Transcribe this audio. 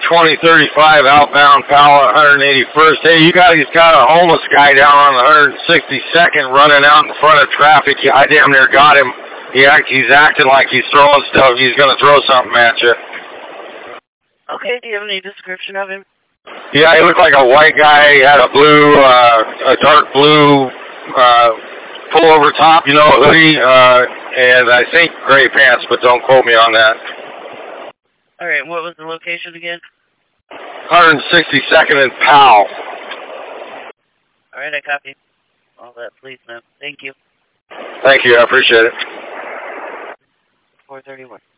2035 outbound Powell at 181st. Hey, you guys got a homeless guy down on the 162nd running out in front of traffic. I damn near got him. He's acting like he's throwing stuff. He's going to throw something at you. Okay, do you have any description of him? Yeah, he looked like a white guy. He had a dark blue pullover top, hoodie, and I think gray pants, but don't quote me on that. All right, what was the location again? 162nd and Powell. All right, I copy all that, please, ma'am. Thank you. Thank you, I appreciate it. 431.